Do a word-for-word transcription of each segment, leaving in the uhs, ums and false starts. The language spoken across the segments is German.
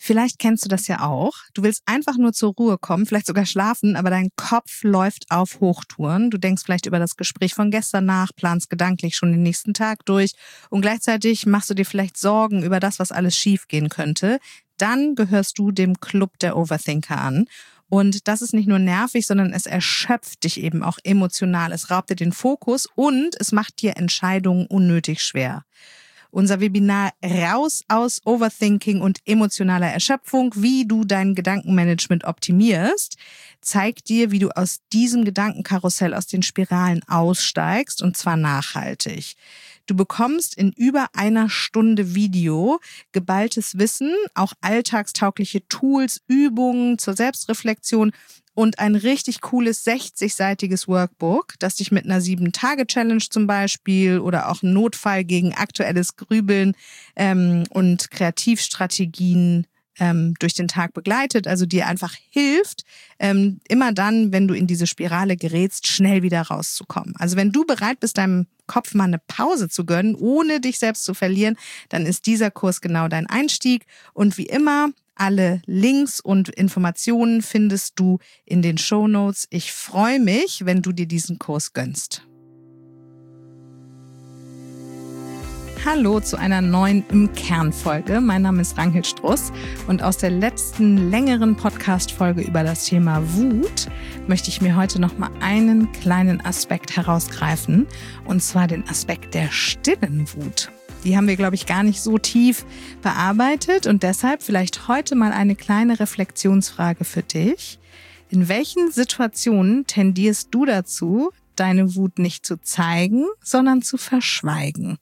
Vielleicht kennst du das ja auch. Du willst einfach nur zur Ruhe kommen, vielleicht sogar schlafen, aber dein Kopf läuft auf Hochtouren. Du denkst vielleicht über das Gespräch von gestern nach, planst gedanklich schon den nächsten Tag durch und gleichzeitig machst du dir vielleicht Sorgen über das, was alles schiefgehen könnte. Dann gehörst du dem Club der Overthinker an. Und das ist nicht nur nervig, sondern es erschöpft dich eben auch emotional. Es raubt dir den Fokus und es macht dir Entscheidungen unnötig schwer. Unser Webinar Raus aus Overthinking und emotionaler Erschöpfung, wie du dein Gedankenmanagement optimierst, zeigt dir, wie du aus diesem Gedankenkarussell, aus den Spiralen aussteigst und zwar nachhaltig. Du bekommst in über einer Stunde Video geballtes Wissen, auch alltagstaugliche Tools, Übungen zur Selbstreflexion und ein richtig cooles sechzigseitiges Workbook, das dich mit einer sieben-Tage-Challenge zum Beispiel oder auch Notfall gegen aktuelles Grübeln ähm, und Kreativstrategien ähm, durch den Tag begleitet, also dir einfach hilft, ähm, immer dann, wenn du in diese Spirale gerätst, schnell wieder rauszukommen. Also wenn du bereit bist, deinem Kopf mal eine Pause zu gönnen, ohne dich selbst zu verlieren, dann ist dieser Kurs genau dein Einstieg. Und wie immer, alle Links und Informationen findest du in den Shownotes. Ich freue mich, wenn du dir diesen Kurs gönnst. Hallo zu einer neuen Im Kern-Folge. Mein Name ist Ranghild Struss und aus der letzten längeren Podcast-Folge über das Thema Wut möchte ich mir heute noch mal einen kleinen Aspekt herausgreifen, und zwar den Aspekt der stillen Wut. Die haben wir, glaube ich, gar nicht so tief bearbeitet und deshalb vielleicht heute mal eine kleine Reflexionsfrage für dich. In welchen Situationen tendierst du dazu, deine Wut nicht zu zeigen, sondern zu verschweigen?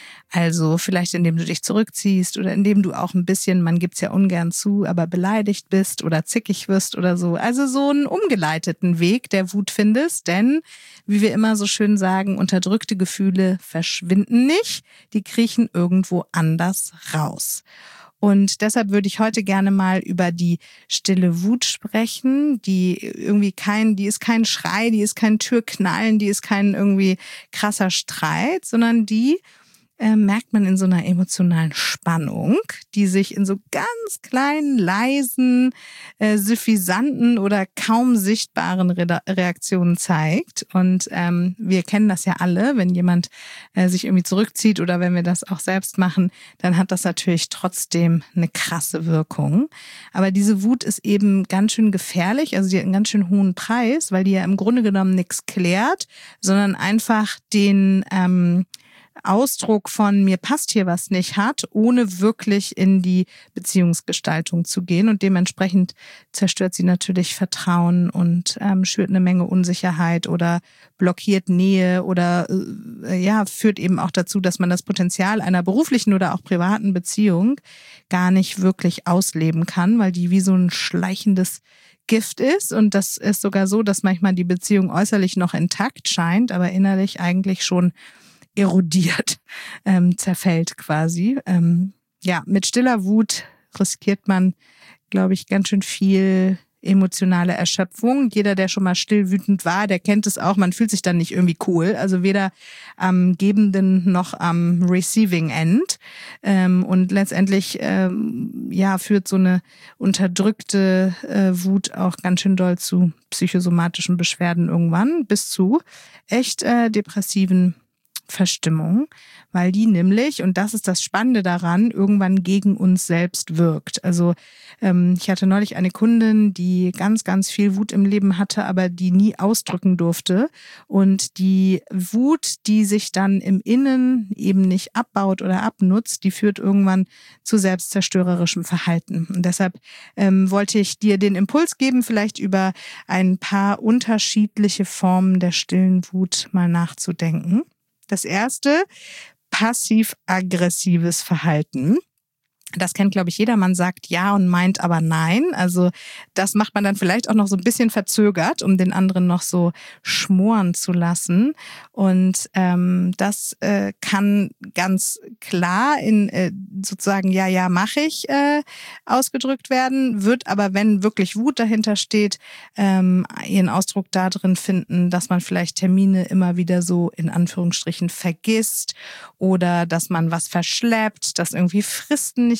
Also vielleicht indem du dich zurückziehst oder indem du auch ein bisschen, man gibt's ja ungern zu, aber beleidigt bist oder zickig wirst oder so. Also so einen umgeleiteten Weg der Wut findest, denn wie wir immer so schön sagen, unterdrückte Gefühle verschwinden nicht, die kriechen irgendwo anders raus. Und deshalb würde ich heute gerne mal über die stille Wut sprechen, die irgendwie kein, die ist kein Schrei, die ist kein Türknallen, die ist kein irgendwie krasser Streit, sondern die Äh, merkt man in so einer emotionalen Spannung, die sich in so ganz kleinen, leisen, äh, suffisanten oder kaum sichtbaren Re- Reaktionen zeigt. Und ähm, wir kennen das ja alle, wenn jemand äh, sich irgendwie zurückzieht oder wenn wir das auch selbst machen, dann hat das natürlich trotzdem eine krasse Wirkung. Aber diese Wut ist eben ganz schön gefährlich, also die hat einen ganz schön hohen Preis, weil die ja im Grunde genommen nichts klärt, sondern einfach den ähm, Ausdruck von mir passt hier was nicht hat, ohne wirklich in die Beziehungsgestaltung zu gehen. Und dementsprechend zerstört sie natürlich Vertrauen und ähm, schürt eine Menge Unsicherheit oder blockiert Nähe oder äh, ja führt eben auch dazu, dass man das Potenzial einer beruflichen oder auch privaten Beziehung gar nicht wirklich ausleben kann, weil die wie so ein schleichendes Gift ist. Und das ist sogar so, dass manchmal die Beziehung äußerlich noch intakt scheint, aber innerlich eigentlich schon erodiert, ähm, zerfällt quasi. Ähm, ja, mit stiller Wut riskiert man, glaube ich, ganz schön viel emotionale Erschöpfung. Jeder, der schon mal still wütend war, der kennt es auch. Man fühlt sich dann nicht irgendwie cool. Also weder am gebenden noch am receiving end. Ähm, und letztendlich ähm, ja führt so eine unterdrückte äh, Wut auch ganz schön doll zu psychosomatischen Beschwerden irgendwann bis zu echt äh, depressiven Verstimmung, weil die nämlich, und das ist das Spannende daran, irgendwann gegen uns selbst wirkt. Also ähm, ich hatte neulich eine Kundin, die ganz, ganz viel Wut im Leben hatte, aber die nie ausdrücken durfte. Und die Wut, die sich dann im Innen eben nicht abbaut oder abnutzt, die führt irgendwann zu selbstzerstörerischem Verhalten. Und deshalb ähm, wollte ich dir den Impuls geben, vielleicht über ein paar unterschiedliche Formen der stillen Wut mal nachzudenken. Das erste, passiv-aggressives Verhalten. Das kennt, glaube ich, jeder. Man sagt ja und meint aber nein. Also das macht man dann vielleicht auch noch so ein bisschen verzögert, um den anderen noch so schmoren zu lassen. Und ähm, das äh, kann ganz klar in äh, sozusagen ja, ja, mache ich äh, ausgedrückt werden, wird aber, wenn wirklich Wut dahinter steht, ähm, ihren Ausdruck da drin finden, dass man vielleicht Termine immer wieder so in Anführungsstrichen vergisst oder dass man was verschleppt, dass irgendwie Fristen nicht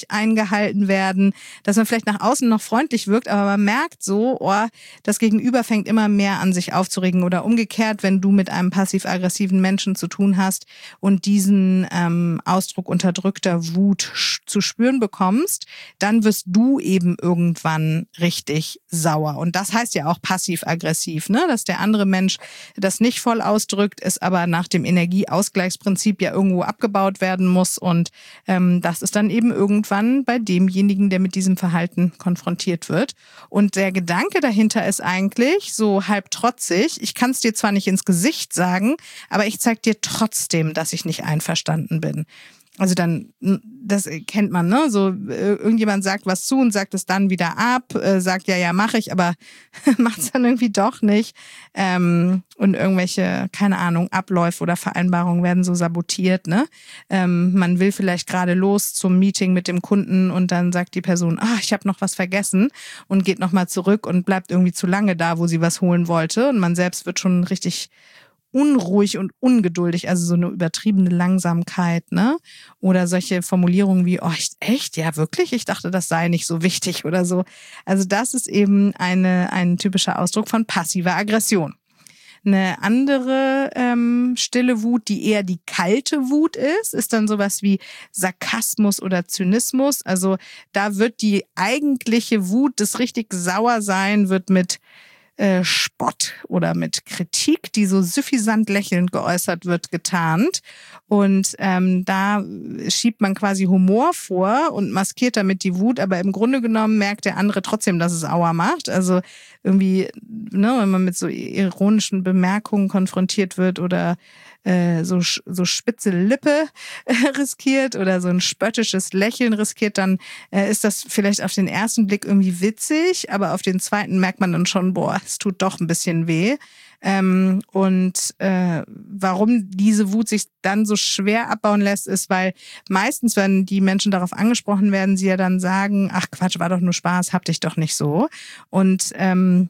nicht eingehalten werden, dass man vielleicht nach außen noch freundlich wirkt, aber man merkt so, oh, das Gegenüber fängt immer mehr an, sich aufzuregen. Oder umgekehrt, wenn du mit einem passiv-aggressiven Menschen zu tun hast und diesen ähm, Ausdruck unterdrückter Wut zu spüren bekommst, dann wirst du eben irgendwann richtig sauer. Und das heißt ja auch passiv-aggressiv, ne? Dass der andere Mensch das nicht voll ausdrückt, es aber nach dem Energieausgleichsprinzip ja irgendwo abgebaut werden muss. Und ähm, das ist dann eben irgendwann bei demjenigen, der mit diesem Verhalten konfrontiert wird. Und der Gedanke dahinter ist eigentlich so halb trotzig. Ich kann es dir zwar nicht ins Gesicht sagen, aber ich zeig dir trotzdem, dass ich nicht einverstanden bin. Also dann, das kennt man, ne? So irgendjemand sagt was zu und sagt es dann wieder ab, äh, sagt ja, ja, mache ich, aber macht es dann irgendwie doch nicht. Ähm, und irgendwelche, keine Ahnung, Abläufe oder Vereinbarungen werden so sabotiert, ne? Ähm, man will vielleicht gerade los zum Meeting mit dem Kunden und dann sagt die Person, ah, ich habe noch was vergessen und geht nochmal zurück und bleibt irgendwie zu lange da, wo sie was holen wollte. Und man selbst wird schon richtig unruhig und ungeduldig, also so eine übertriebene Langsamkeit, ne? Oder solche Formulierungen wie, oh, echt? Ja, wirklich? Ich dachte, das sei nicht so wichtig oder so. Also das ist eben eine, ein typischer Ausdruck von passiver Aggression. Eine andere ähm, stille Wut, die eher die kalte Wut ist, ist dann sowas wie Sarkasmus oder Zynismus. Also da wird die eigentliche Wut, das richtig Sauersein, wird mit Äh, Spott oder mit Kritik, die so suffisant lächelnd geäußert wird, getarnt. Und ähm, da schiebt man quasi Humor vor und maskiert damit die Wut, aber im Grunde genommen merkt der andere trotzdem, dass es Aua macht. Also irgendwie, ne, wenn man mit so ironischen Bemerkungen konfrontiert wird oder äh, so so spitze Lippe äh, riskiert oder so ein spöttisches Lächeln riskiert, dann äh, ist das vielleicht auf den ersten Blick irgendwie witzig, aber auf den zweiten merkt man dann schon, boah, es tut doch ein bisschen weh. Ähm, und äh, warum diese Wut sich dann so schwer abbauen lässt, ist, weil meistens, wenn die Menschen darauf angesprochen werden, sie ja dann sagen, ach Quatsch, war doch nur Spaß, hab dich doch nicht so. Und ähm,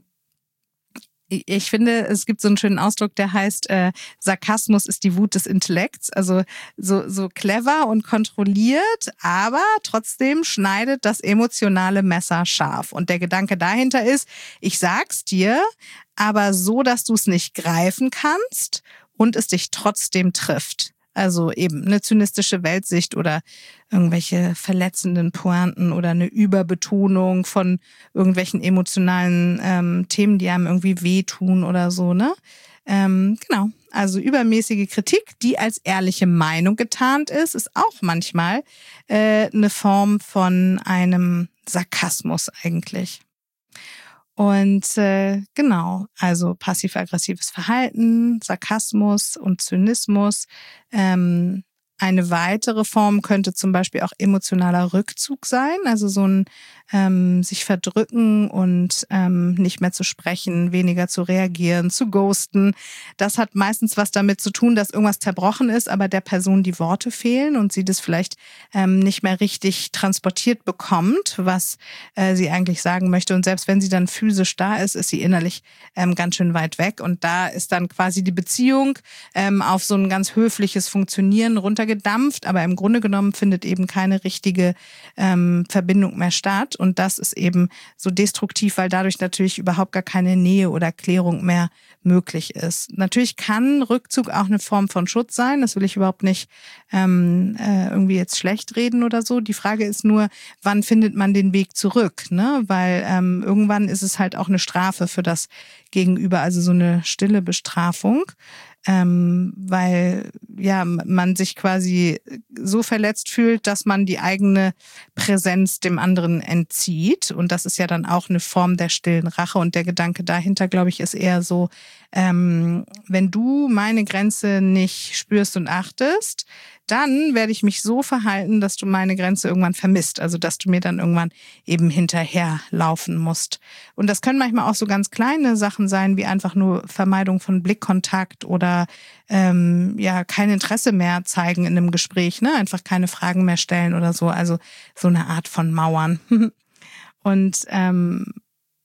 ich finde, es gibt so einen schönen Ausdruck, der heißt, äh, Sarkasmus ist die Wut des Intellekts. Also so, so clever und kontrolliert, aber trotzdem schneidet das emotionale Messer scharf. Und der Gedanke dahinter ist, ich sag's dir, aber so, dass du es nicht greifen kannst und es dich trotzdem trifft. Also eben eine zynistische Weltsicht oder irgendwelche verletzenden Pointen oder eine Überbetonung von irgendwelchen emotionalen ähm, Themen, die einem irgendwie wehtun oder so, ne? Ähm, genau, also übermäßige Kritik, die als ehrliche Meinung getarnt ist, ist auch manchmal äh, eine Form von einem Sarkasmus eigentlich. Und äh, genau, also passiv-aggressives Verhalten, Sarkasmus und Zynismus. Ähm, eine weitere Form könnte zum Beispiel auch emotionaler Rückzug sein, also so ein ähm, sich verdrücken und ähm, nicht mehr zu sprechen, weniger zu reagieren, zu ghosten. Das hat meistens was damit zu tun, dass irgendwas zerbrochen ist, aber der Person die Worte fehlen und sie das vielleicht ähm, nicht mehr richtig transportiert bekommt, was äh, sie eigentlich sagen möchte. Und selbst wenn sie dann physisch da ist, ist sie innerlich ähm, ganz schön weit weg. Und da ist dann quasi die Beziehung ähm, auf so ein ganz höfliches Funktionieren runtergedampft, aber im Grunde genommen findet eben keine richtige ähm, Verbindung mehr statt. Und das ist eben so destruktiv, weil dadurch natürlich überhaupt gar keine Nähe oder Klärung mehr möglich ist. Natürlich kann Rückzug auch eine Form von Schutz sein. Das will ich überhaupt nicht ähm, äh, irgendwie jetzt schlecht reden oder so. Die Frage ist nur, wann findet man den Weg zurück? Ne? Weil ähm, irgendwann ist es halt auch eine Strafe für das Gegenüber, also so eine stille Bestrafung. Ähm, weil ja man sich quasi so verletzt fühlt, dass man die eigene Präsenz dem anderen entzieht. Und das ist ja dann auch eine Form der stillen Rache. Und der Gedanke dahinter, glaube ich, ist eher so, ähm, wenn du meine Grenze nicht spürst und achtest, dann werde ich mich so verhalten, dass du meine Grenze irgendwann vermisst. Also dass du mir dann irgendwann eben hinterherlaufen musst. Und das können manchmal auch so ganz kleine Sachen sein, wie einfach nur Vermeidung von Blickkontakt oder ähm, ja kein Interesse mehr zeigen in einem Gespräch, ne? Einfach keine Fragen mehr stellen oder so. Also so eine Art von Mauern. Und ähm,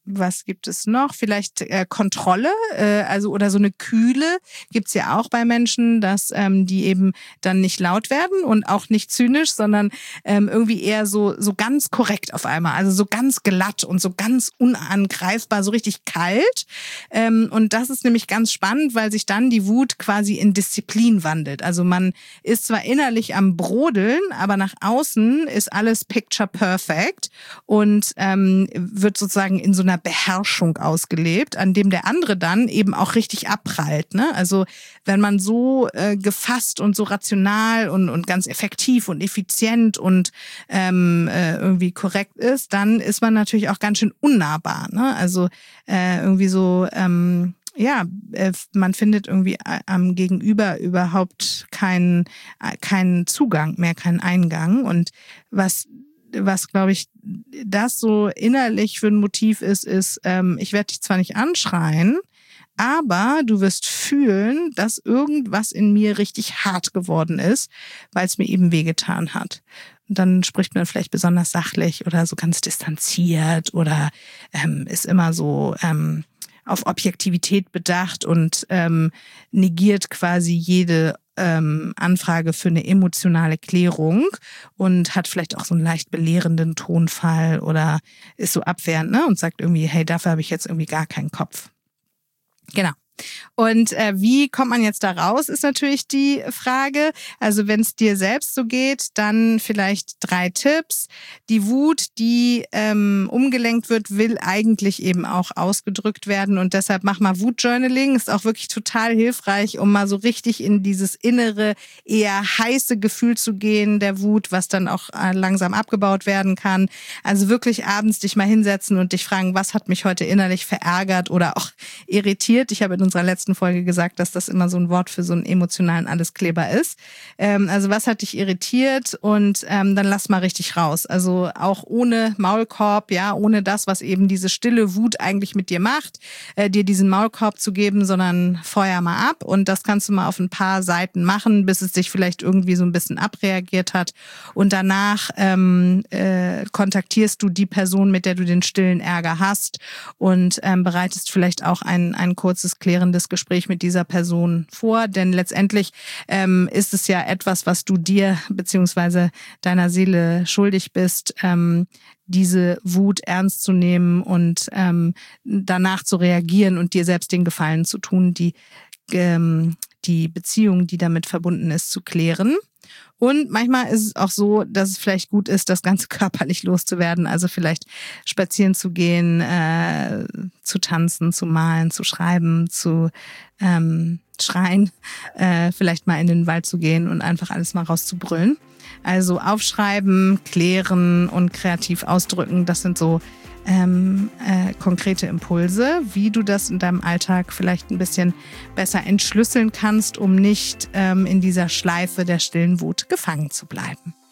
was gibt es noch? Vielleicht äh, Kontrolle, äh, also oder so eine Kühle gibt's ja auch bei Menschen, dass ähm, die eben dann nicht laut werden und auch nicht zynisch, sondern ähm, irgendwie eher so so ganz korrekt auf einmal, also so ganz glatt und so ganz unangreifbar, so richtig kalt. Ähm, und das ist nämlich ganz spannend, weil sich dann die Wut quasi in Disziplin wandelt. Also man ist zwar innerlich am Brodeln, aber nach außen ist alles picture perfect und ähm, wird sozusagen in so einer Beherrschung ausgelebt, an dem der andere dann eben auch richtig abprallt. Ne? Also wenn man so äh, gefasst und so rational und, und ganz effektiv und effizient und ähm, äh, irgendwie korrekt ist, dann ist man natürlich auch ganz schön unnahbar. Ne? Also äh, irgendwie so... Ähm, Ja, man findet irgendwie am Gegenüber überhaupt keinen keinen Zugang mehr, keinen Eingang. Und was, was glaube ich, das so innerlich für ein Motiv ist, ist, ähm, ich werde dich zwar nicht anschreien, aber du wirst fühlen, dass irgendwas in mir richtig hart geworden ist, weil es mir eben wehgetan hat. Und dann spricht man vielleicht besonders sachlich oder so ganz distanziert oder ähm, ist immer so... Ähm, auf Objektivität bedacht und ähm, negiert quasi jede ähm, Anfrage für eine emotionale Klärung und hat vielleicht auch so einen leicht belehrenden Tonfall oder ist so abwehrend, ne, und sagt irgendwie, hey, dafür habe ich jetzt irgendwie gar keinen Kopf. Genau. Und äh, wie kommt man jetzt da raus, ist natürlich die Frage. Also wenn es dir selbst so geht, dann vielleicht drei Tipps. Die Wut, die ähm, umgelenkt wird, will eigentlich eben auch ausgedrückt werden. Und deshalb mach mal Wutjournaling. Ist auch wirklich total hilfreich, um mal so richtig in dieses innere, eher heiße Gefühl zu gehen der Wut, was dann auch äh, langsam abgebaut werden kann. Also wirklich abends dich mal hinsetzen und dich fragen, was hat mich heute innerlich verärgert oder auch irritiert. Ich habe in unserer letzten Folge gesagt, dass das immer so ein Wort für so einen emotionalen Alleskleber ist. Ähm, also was hat dich irritiert und ähm, dann lass mal richtig raus. Also auch ohne Maulkorb, ja, ohne das, was eben diese stille Wut eigentlich mit dir macht, äh, dir diesen Maulkorb zu geben, sondern feuer mal ab und das kannst du mal auf ein paar Seiten machen, bis es dich vielleicht irgendwie so ein bisschen abreagiert hat und danach ähm, äh, kontaktierst du die Person, mit der du den stillen Ärger hast und ähm, bereitest vielleicht auch ein, ein kurzes klärendes Gespräch mit dieser Person vor, denn letztendlich ähm, ist es ja etwas, was du dir beziehungsweise deiner Seele schuldig bist, ähm, diese Wut ernst zu nehmen und ähm, danach zu reagieren und dir selbst den Gefallen zu tun, die ähm, die Beziehung, die damit verbunden ist, zu klären. Und manchmal ist es auch so, dass es vielleicht gut ist, das Ganze körperlich loszuwerden. Also vielleicht spazieren zu gehen, äh, zu tanzen, zu malen, zu schreiben, zu ähm, schreien, äh, vielleicht mal in den Wald zu gehen und einfach alles mal rauszubrüllen. Also aufschreiben, klären und kreativ ausdrücken, das sind so ähm, äh, konkrete Impulse, wie du das in deinem Alltag vielleicht ein bisschen besser entschlüsseln kannst, um nicht ähm, in dieser Schleife der stillen Wut gefangen zu bleiben.